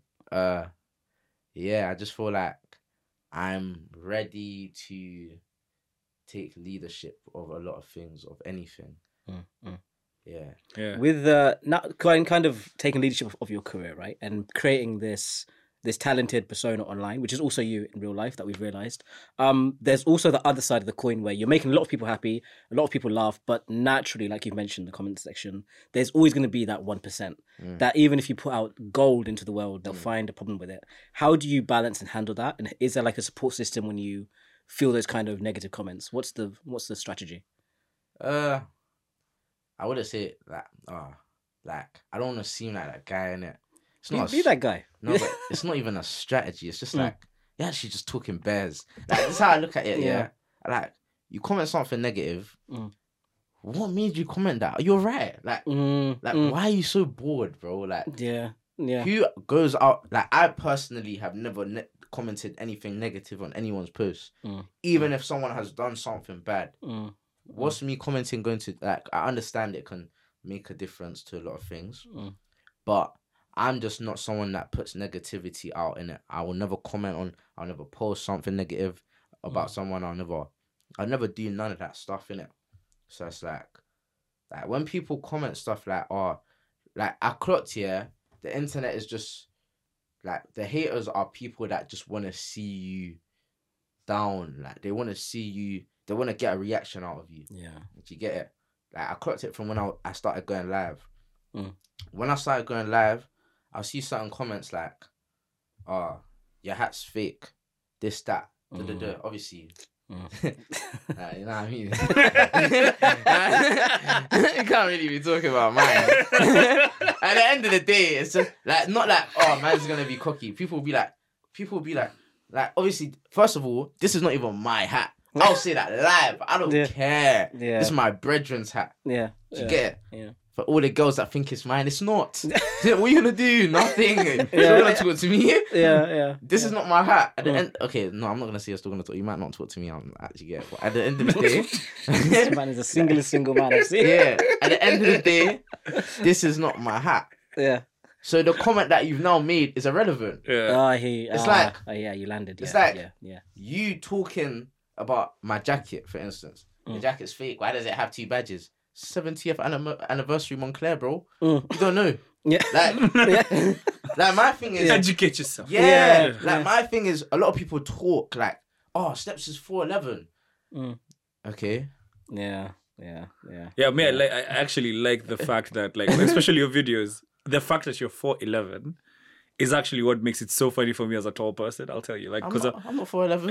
I just feel like I'm ready to take leadership of a lot of things, of anything. Yeah. With now kind of taking leadership of your career, right, and creating this talented persona online, which is also you in real life, that we've realized. There's also the other side of the coin where you're making a lot of people happy, a lot of people laugh, but naturally, like you've mentioned in the comment section, there's always going to be that 1% that even if you put out gold into the world, they'll find a problem with it. How do you balance and handle that? And is there like a support system when you feel those kind of negative comments? What's the strategy? I I wouldn't say like I don't want to seem like that guy in it. It's Be, not be that guy. no, but it's not even a strategy. It's just like you're actually just talking bears. Like this is how I look at it. Yeah, like you comment something negative. What made you comment that? You're right. Like why are you so bored, bro? Like yeah. who goes out? Like I personally have never commented anything negative on anyone's post, even if someone has done something bad. What's me commenting going to like? I understand it can make a difference to a lot of things, but I'm just not someone that puts negativity out in it. I will never comment on. I'll never post something negative about someone. I'll never do none of that stuff in it. So it's like when people comment stuff like, like I clocked here, the internet is just like the haters are people that just want to see you down. Like they want to see you. They want to get a reaction out of you. Yeah. Did you get it? Like I clocked it from when I started going live. When I started going live, I'll see certain comments like, your hat's fake. This, that, obviously. You know what I mean? You can't really be talking about mine. At the end of the day, it's just like not like, man's gonna be cocky. People will be like, obviously, first of all, this is not even my hat. I'll say that live. I don't care. Yeah. This is my brethren's hat. Yeah. Do you get it? Yeah. For all the girls that think it's mine, it's not. What are you gonna do? Nothing. You're gonna talk to me? Yeah. This is not my hat. At the end, okay, no, I'm not gonna say you're still gonna talk. You might not talk to me. I'm actually get it. But at the end of the day, this man is the single man I've seen. Yeah. At the end of the day, this is not my hat. Yeah. So the comment that you've now made is irrelevant. Yeah. It's like, you landed. Yeah. It's like, you talking about my jacket, for instance. The jacket's fake. Why does it have 2 badges? 70th anniversary Montclair, bro. You don't know. Yeah. Like my thing is educate yourself. Yeah. My thing is a lot of people talk like, Steps is 4'11". Okay. Yeah. Yeah, me, I actually like the fact that like especially your videos, the fact that you're 4'11" is actually what makes it so funny for me as a tall person. I'll tell you, like, because I'm not 4'11".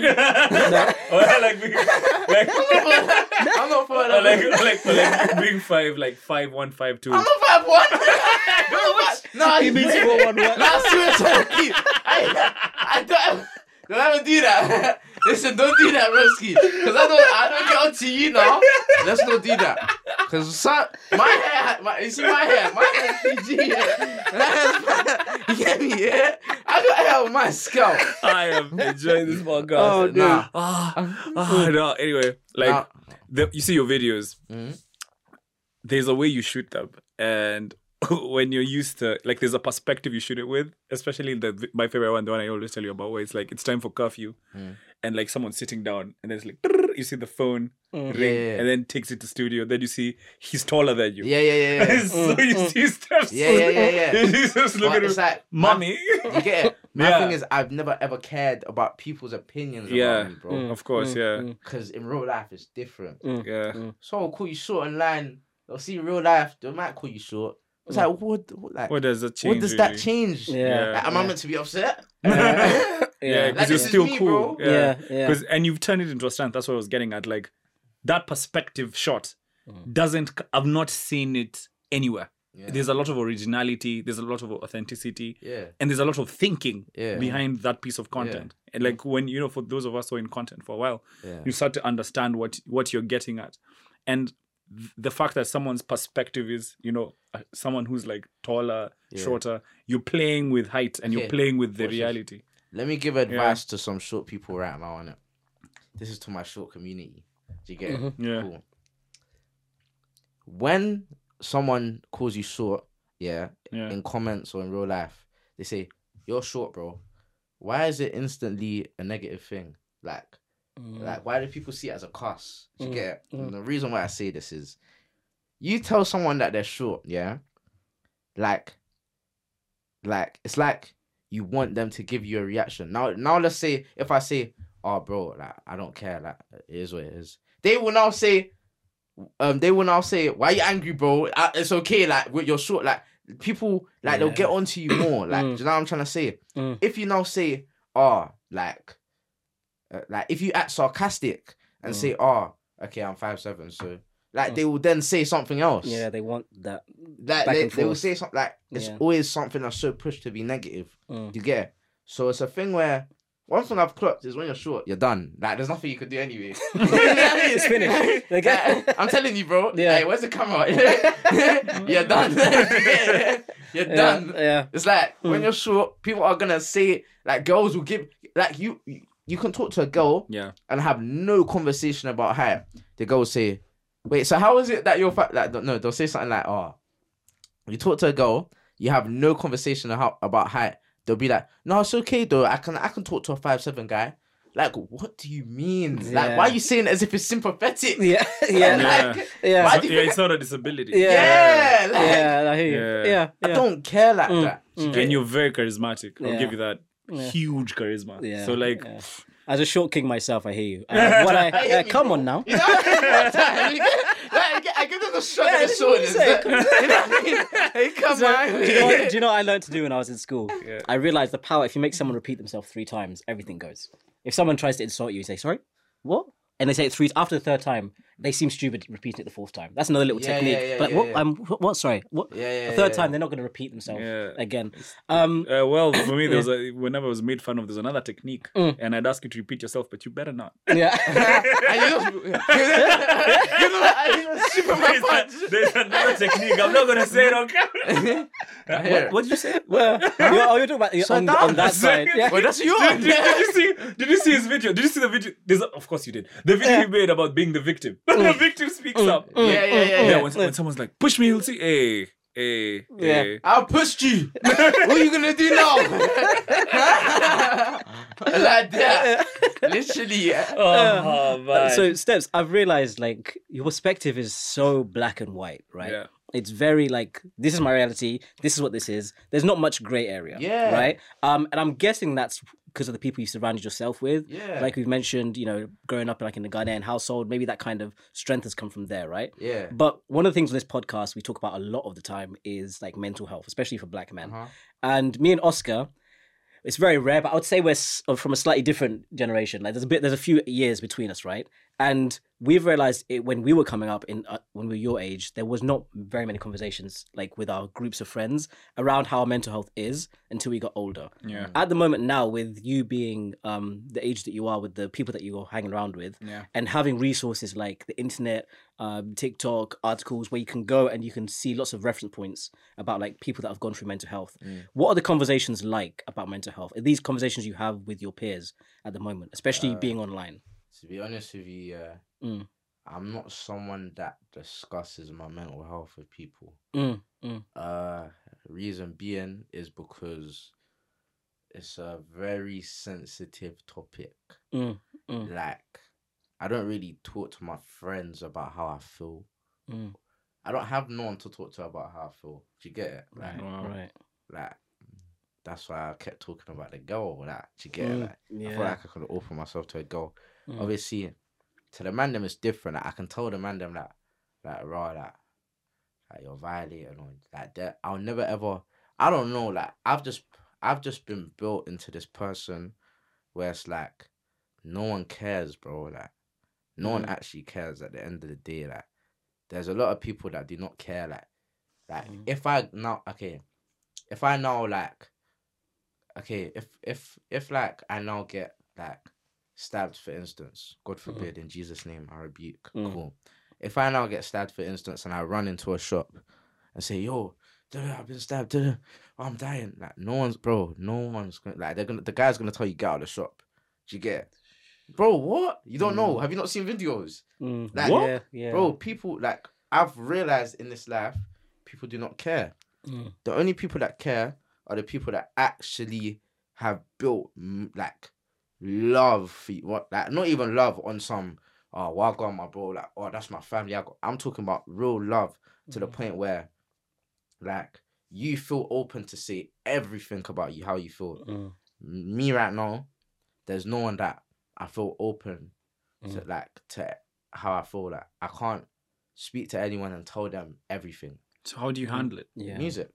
I'm not 4'11". Like being 5'1", 5'2". I'm not 5'1". No, he means 4'1". Last year, I don't ever do that. Listen, don't do that, Roski. Because I don't get on to you now. Let's not do that. Because my hair, you see my hair is PG. Yeah. You get me, yeah? I got hair on my scalp. I am enjoying this podcast. Oh, dude. No. Anyway, like, you see your videos. There's a way you shoot them. And when you're used to, like, there's a perspective you shoot it with, especially my favorite one, the one I always tell you about, where it's like, it's time for curfew. And like someone's sitting down and then it's like, you see the phone ring and then takes it to studio. Then you see he's taller than you. Yeah. So you see Steps. Yeah. He's just looking at it's like, mommy. You get it? My thing is, I've never ever cared about people's opinions about me, bro. Of course, Because in real life, it's different. Yeah. Someone will call you short online. They'll see real life. They might call you short. It's like, what does that change? What does that change? Yeah. Like, am I meant to be upset? Yeah, because you're still cool. Bro. Yeah. And you've turned it into a strength. That's what I was getting at. Like, that perspective shot I've not seen it anywhere. Yeah. There's a lot of originality. There's a lot of authenticity. Yeah. And there's a lot of thinking behind that piece of content. Yeah. And like when, for those of us who are in content for a while, you start to understand what you're getting at. And the fact that someone's perspective is, someone who's like taller, shorter, you're playing with height and you're playing with the reality. Let me give advice to some short people right now, innit? This is to my short community. Do you get it? Yeah. Cool. When someone calls you short, in comments or in real life, they say, you're short, bro. Why is it instantly a negative thing? Like, why do people see it as a cuss? Do you get it? And the reason why I say this is, you tell someone that they're short, like, it's like you want them to give you a reaction. Now let's say, if I say, oh, bro, like, I don't care, like, it is what it is. They will now say, why are you angry, bro? It's okay, like, you're short, like, people, like, they'll get onto you more, like, do you know what I'm trying to say? If you now say, like, if you act sarcastic and say, okay, I'm 5'7", so like they will then say something else. Yeah, they want that. Like back and they will forth. say something like it's Yeah. always something that's so pushed to be negative. Mm. You get it? So it's a thing where one thing I've clocked is when you're short, you're done. Like there's nothing you can do anyway. It's finished. Like, I'm telling you, bro. Yeah. Hey, where's the camera? You're done. You're done. Yeah. It's like when you're short, people are gonna say like girls will give like you can talk to a girl Yeah. and have no conversation about height. The girl will say, "Wait, so how is it that you're fat?" Like no, they'll say something like, "Oh, you talk to a girl, you have no conversation about height." They'll be like, "No, it's okay though. I can talk to a 5'7" guy." Like, what do you mean? Like, Yeah. why are you saying it as if it's sympathetic? Yeah. Yeah. Like, Yeah. why So- do you yeah, think it's not a disability. Yeah, like, Yeah, I hear you. Yeah. Yeah. I don't care like Mm, that. mm. And you're very charismatic. I'll Yeah. give you that. Yeah. Huge charisma. Yeah. So like, yeah. As a short king myself, I hear you. Come on now. You know? I give them the shot of the that's what I'm shoulders. saying. You know what I mean? Hey, come So, on. do you know what I learned to do when I was in school? Yeah. I realized the power, if you make someone repeat themselves 3 times, everything goes. If someone tries to insult you, you say, sorry, what? And they say it 3, after the 3rd time, they seem stupid repeating it the 4th time. That's another little Yeah, technique. yeah, yeah, But yeah, what, yeah. what, sorry, what? Yeah, The 3rd time, they're not going to repeat themselves Yeah. again. well, for me, there was whenever I was made fun of, there's another technique, and I'd ask you to repeat yourself, but you better not. Yeah. Superman punch. There's another technique. I'm not gonna say it on camera. What did you say? Well, you're talking about on that side. Yeah. Wait, that's yours. Did you see his video? Did you see the video? Of course you did. The video he made about being the victim. The victim speaks up. Yeah. When someone's like, push me, he'll say, hey. I'll push you. What are you gonna do now? Like that. Literally, yeah. Oh, man. So, Steps, I've realized like your perspective is so black and white, right? Yeah. It's very like, this is my reality. This is what this is. There's not much gray area. Yeah. Right. And I'm guessing that's because of the people you surrounded yourself with. Yeah. Like we've mentioned, growing up like in the Ghanaian household, maybe that kind of strength has come from there, right? Yeah. But one of the things on this podcast we talk about a lot of the time is like mental health, especially for black men. And me and Oscar, it's very rare, but I would say we're from a slightly different generation. Like there's a few years between us, right? And we've realized when we were coming up when we were your age, there was not very many conversations like with our groups of friends around how our mental health is until we got older. Yeah. At the moment now, with you being the age that you are, with the people that you're hanging around with, and having resources like the internet, TikTok, articles where you can go and you can see lots of reference points about like people that have gone through mental health. What are the conversations like about mental health? Are these conversations you have with your peers at the moment, especially being online? To be honest with you, I'm not someone that discusses my mental health with people. Reason being is because it's a very sensitive topic. Like, I don't really talk to my friends about how I feel. I don't have no one to talk to about how I feel. Do you get it? Like, Right. like that's why I kept talking about the girl. Like, do you get it? Like, I feel like I could open myself to a girl. Obviously, to the man them it's different. Like, I can tell the man them like raw, like you're violating or like that. I'll never ever. I don't know. Like, I've just been built into this person where it's like no one cares, bro. Like, no one actually cares at the end of the day. Like, there's a lot of people that do not care. Like if I now I now get like stabbed, for instance, God forbid, in Jesus' name, I rebuke. Cool. If I now get stabbed, for instance, and I run into a shop and say, "Yo, I've been stabbed. Oh, I'm dying." Like, no one's gonna like. The guy's gonna tell you get out of the shop. Do you get it? Bro, what? You don't know? Have you not seen videos? Like, What? Yeah. Bro, people, like, I've realized in this life, people do not care. The only people that care are the people that actually have built like love for you. What, like, not even love on some well, I got my bro, like, oh, that's my family. I'm talking about real love to the point where like you feel open to say everything about you, how you feel. Me right now, there's no one that I feel open to how I feel. Like, I can't speak to anyone and tell them everything. So how do you handle it? Yeah. Music.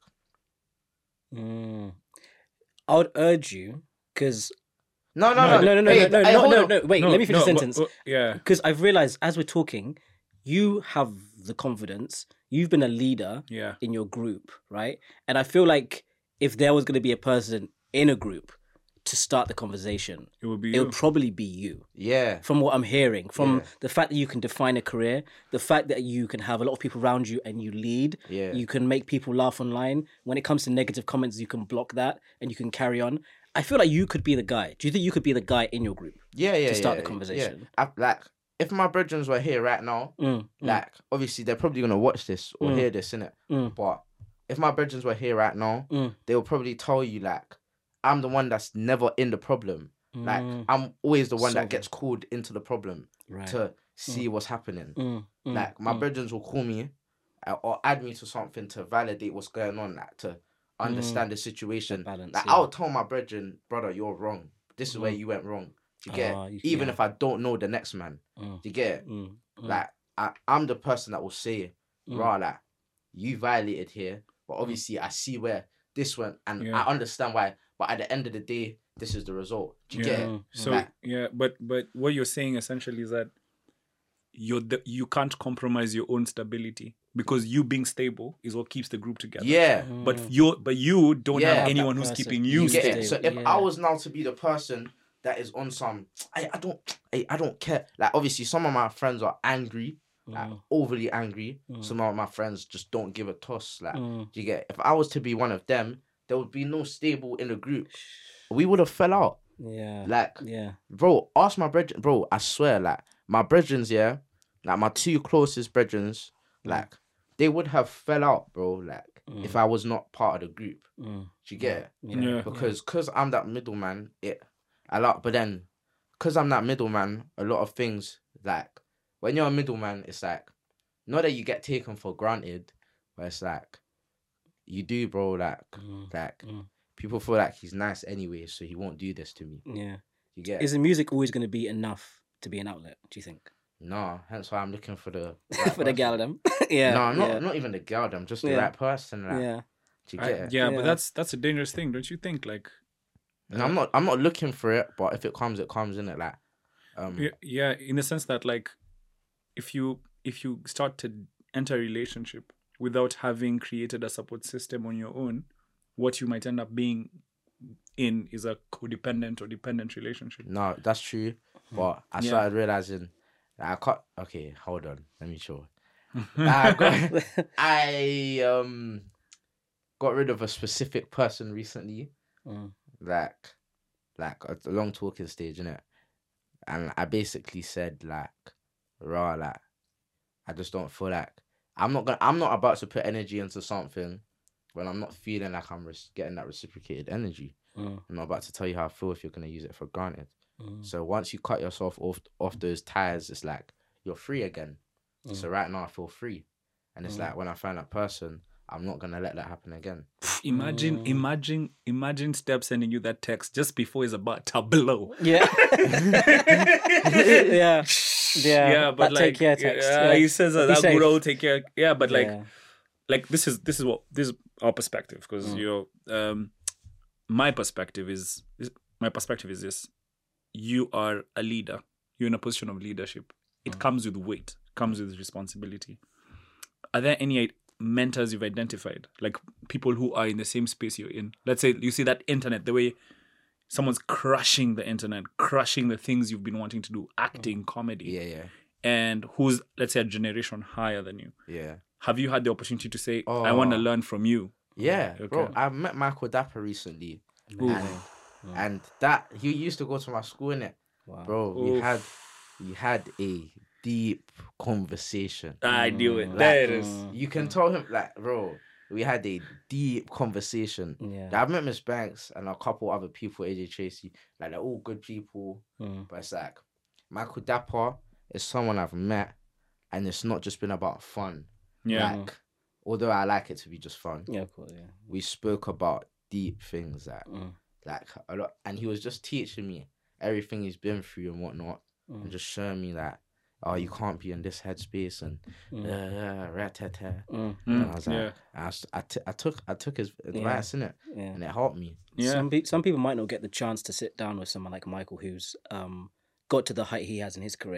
I would urge you, because No. Wait, Hey, let me hold finish on. the sentence. Yeah. Because I've realized as we're talking, you have the confidence. You've been a leader Yeah. in your group, right? And I feel like if there was going to be a person in a group to start the conversation, It would be it you. would probably be you. Yeah. From what I'm hearing, from Yeah. the fact that you can define a career, the fact that you can have a lot of people around you and you lead, Yeah. you can make people laugh online. When it comes to negative comments, you can block that and you can carry on. I feel like you could be the guy. Do you think you could be the guy in your group? Yeah. To start the yeah. conversation. Like, if my brethren were here right now, like, obviously they're probably gonna watch this or hear this, innit? But if my brethren were here right now, they will probably tell you, like, I'm the one that's never in the problem. Like, I'm always the one that gets called into the problem Right. to see what's happening. Like, my brethren will call me or add me to something to validate what's going on, like, to understand the situation. balance, Like, yeah. I'll tell my brethren, brother, you're wrong. This is where you went wrong. Do you get it? Even if I don't know the next man. Do you get it? Like, I'm the person that will say, rah, like, you violated here, but obviously I see where this went and I understand why. But at the end of the day, this is the result. Do you get it? So Like, but what you're saying essentially is that you can't compromise your own stability because you being stable is what keeps the group together. yeah. But you don't Yeah, have anyone that who's person. keeping You you get stable. it? So if I was now to be the person that is on some, I don't care. Like, obviously, some of my friends are angry, like overly angry. Some of my friends just don't give a toss. Like, do you get it? If I was to be one of them, there would be no stable in the group. We would have fell out. Yeah. Like, Yeah. bro, ask my brethren. Bro, I swear, like, my brethrens, yeah, like, my two closest brethrens, like, they would have fell out, bro, like, if I was not part of the group. Do you get it? Yeah. Because I'm that middleman, but then, because I'm that middleman, a lot of things, like, when you're a middleman, it's like, not that you get taken for granted, but it's like, you do, bro, like, people feel like he's nice anyway, so he won't do this to me. Yeah. You get it? Is the music always going to be enough to be an outlet, do you think? No, hence why I'm looking for the For the gal them. Yeah. No, not even the girl. I'm just the right person. Like, Yeah. do you get it? Yeah, but that's a dangerous thing, don't you think? Like, No, I'm not looking for it, but if it comes, in it. Like, yeah, in the sense that, like, if you start to enter a relationship without having created a support system on your own, what you might end up being in is a codependent or dependent relationship. no, that's true. But I started realizing that I can't. Okay, hold on. Let me show. I got rid of a specific person recently. Like a long talking stage, innit? And I basically said, like, raw, like, I just don't feel like I'm not about to put energy into something when I'm not feeling like I'm getting that reciprocated energy. I'm not about to tell you how I feel if you're gonna use it for granted. So once you cut yourself off those ties, it's like you're free again. So right now I feel free, and it's like when I find that person, I'm not gonna let that happen again. Imagine Step sending you that text just before he's about to blow. Yeah. Yeah. Yeah, but that like, take care text. he says Be that safe. good old take care. Yeah, but like, Yeah. like this is our perspective, because my perspective is this: you are a leader. You're in a position of leadership. It comes with weight. Comes with responsibility. Are there any mentors you've identified, like people who are in the same space you're in? Let's say you see that internet, the way someone's crushing the internet, crushing the things you've been wanting to do, acting, comedy. Yeah. And who's, let's say, a generation higher than you. Yeah. Have you had the opportunity to say, I want to learn from you? Yeah, Okay. bro. I met Michael Dapper recently, and that he used to go to my school, innit? Wow. Bro, we had a deep conversation. I knew it. There it is. You can tell him, like, bro, we had a deep conversation. Yeah. Like, I've met Miss Banks and a couple other people, AJ Tracy, like, they're all good people. But it's like, Michael Dapper is someone I've met, and it's not just been about fun. Yeah. Like, although I like it to be just fun. Yeah, of course, yeah. We spoke about deep things that, like, a lot, and he was just teaching me everything he's been through and whatnot, and just showing me that, oh, you can't be in this headspace and rat-tat-tat. And I was like, I took his advice, innit? Yeah. And it helped me. Yeah. Some people might not get the chance to sit down with someone like Michael, who's got to the height he has in his career,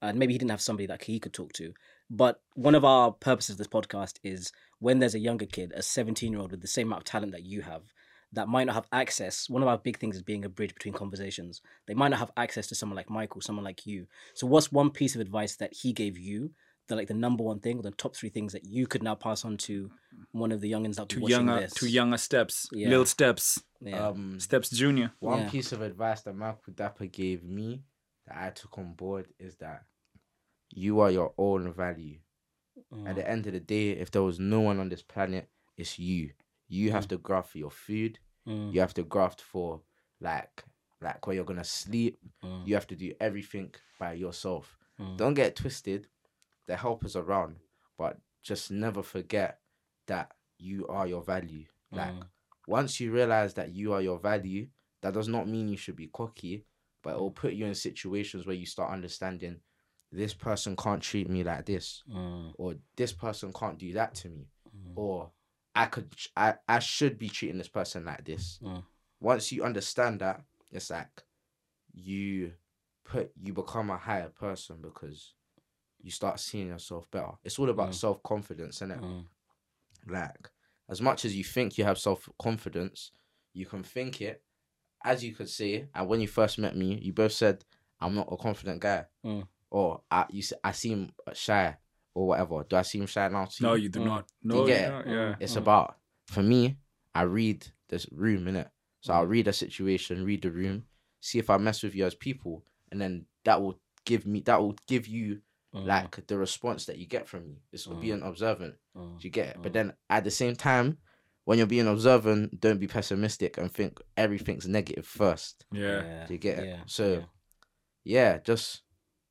and maybe he didn't have somebody that he could talk to. But one of our purposes of this podcast is when there's a younger kid, a 17-year-old with the same amount of talent that you have, that might not have access. One of our big things is being a bridge between conversations. They might not have access to someone like Michael, someone like you. So what's one piece of advice that he gave you, the number one thing, or the top 3 things that you could now pass on to one of the youngins that will be watching this? To younger steps, Lil Steps, Steps Junior. One piece of advice that Michael Dapper gave me that I took on board is that you are your own value. At the end of the day, if there was no one on this planet, it's you. You have to graft for your food. You have to graft for like where you're gonna sleep. You have to do everything by yourself. Don't get twisted. The help is around, but just never forget that you are your value. Like once you realize that you are your value, that does not mean you should be cocky, but it will put you in situations where you start understanding this person can't treat me like this, or this person can't do that to me, or I should be treating this person like this. Once you understand that, it's like you become a higher person because you start seeing yourself better. It's all about self-confidence, isn't it? Like, as much as you think you have self-confidence, you can think it, as you could say, and when you first met me, you both said, I'm not a confident guy. Or I seem shy or whatever. Do I seem shy now too? No, you do not. No, you get it? Yeah. It's about, for me, I read this room, innit? So I'll read a situation, read the room, see if I mess with you as people, and then that will give you like the response that you get from me. This will be an observant. Do you get it? But then at the same time, when you're being observant, don't be pessimistic and think everything's negative first. Yeah. Do you get it? Yeah. So just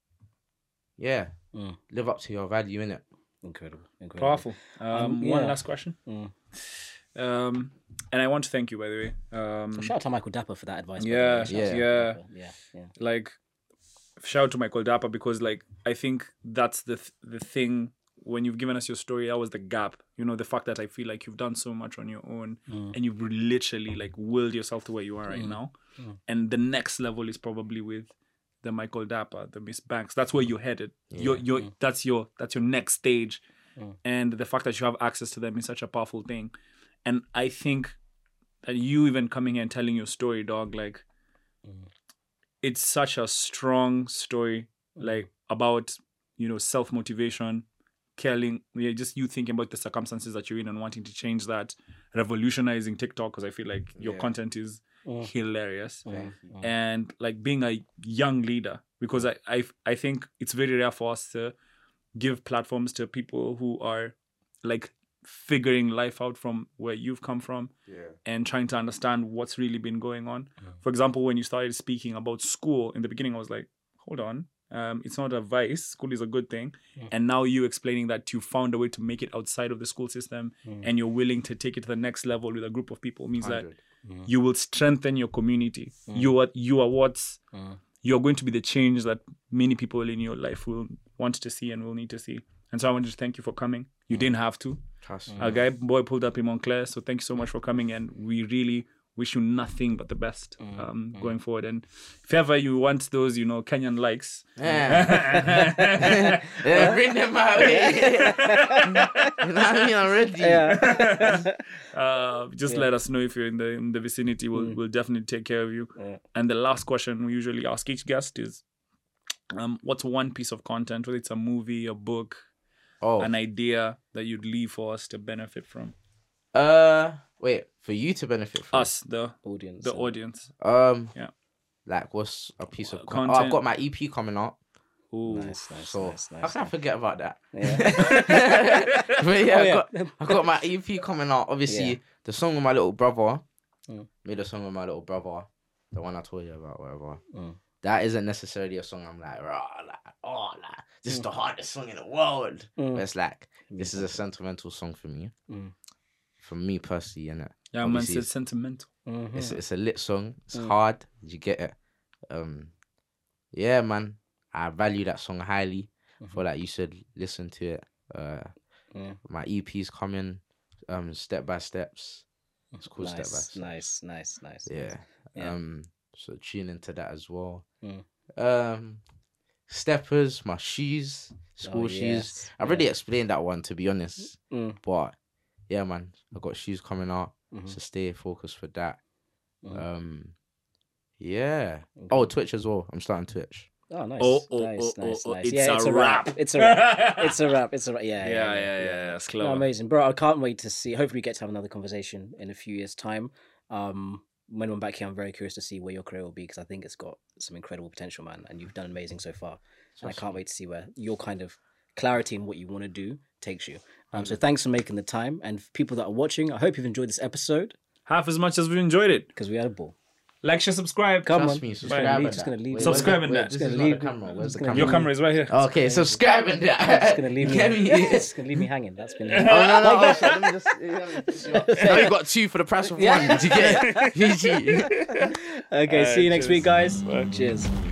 live up to your value, innit? Incredible. Powerful. One last question. And I want to thank you, by the way. Shout out to Michael Dapper for that advice. Yeah. Like, shout out to Michael Dapper because, like, I think that's the thing. When you've given us your story, that was the gap. You know, the fact that I feel like you've done so much on your own and you've literally like willed yourself to where you are right now. And the next level is probably with the Michael Dapper, the Miss Banks. That's where you're headed. That's your next stage. And the fact that you have access to them is such a powerful thing. And I think that you even coming here and telling your story, dog, like it's such a strong story, like about, you know, self-motivation, caring, just you thinking about the circumstances that you're in and wanting to change that, revolutionizing TikTok, because I feel like your content is hilarious. And like being a young leader, because I think it's very rare for us to give platforms to people who are like figuring life out from where you've come from and trying to understand what's really been going on. For example, when you started speaking about school in the beginning, I was like, hold on, it's not a vice. School is a good thing. And now you explaining that you found a way to make it outside of the school system and you're willing to take it to the next level with a group of people means 100. That you will strengthen your community. You're going to be the change that many people in your life will want to see and will need to see. And so I wanted to thank you for coming. You didn't have to. Trust me. A guy boy pulled up in Montclair. So thank you so much for coming, and we really wish you nothing but the best going forward. And if ever you want those, you know, Kenyan likes, bring them my way. You know what I mean? I'm ready. Just let us know if you're in the vicinity. We'll definitely take care of you. And the last question we usually ask each guest is, what's one piece of content, whether it's a movie, a book, an idea that you'd leave for us to benefit from? Wait, for you to benefit from? Us, the audience. The audience. Like, what's a piece of content? I've got my EP coming out. Ooh, nice. How can I forget about that? But I got my EP coming out. Obviously, the song with my little brother. Made a song with my little brother, the one I told you about, whatever. That isn't necessarily a song I'm like, this is the hardest song in the world. But it's like, this is a sentimental song for me. For me personally, innit? Yeah, man, it's sentimental. It's a lit song. It's hard. You get it. Yeah, man. I value that song highly. For like you said, listen to it. My EP's coming. Step by steps. It's called Step by Steps. Nice. Yeah. So tune into that as well. steppers, my shoes, school shoes. yes. I already explained that one, to be honest. Mm. But yeah, man, I got shoes coming out, Mhm. so stay focused for that. Mhm. Yeah. Oh, Twitch as well. I'm starting Twitch. Oh, nice. Oh, Nice. it's Yeah, a wrap. It's a wrap. It's a wrap. It's a wrap. Yeah. Yeah. It's clever. No, amazing, bro. I can't wait to see. Hopefully, we get to have another conversation in a few years' time. When I'm back here, I'm very curious to see where your career will be because I think it's got some incredible potential, man. And you've done amazing so far. And I can't wait to see where your kind of clarity in what you want to do takes you. So thanks for making the time. And for people that are watching, I hope you've enjoyed this episode Half as much as we enjoyed it. because we had a ball. Like, share, subscribe. Come Trust on. me, Just subscribe. gonna leave- and just gonna that. leave Wait, it. Subscribe and wait, that. This Just is gonna not the leave- camera. Where's the just gonna camera? Your camera is right here. Okay, subscribe and that. Just gonna leave me. Get me. Just gonna leave me hanging. That's been. Oh, no. So let me just. Now you got 2 for the price of 1. Did you get it? GG. Okay, see you next cheers. week, guys. Bye. Cheers.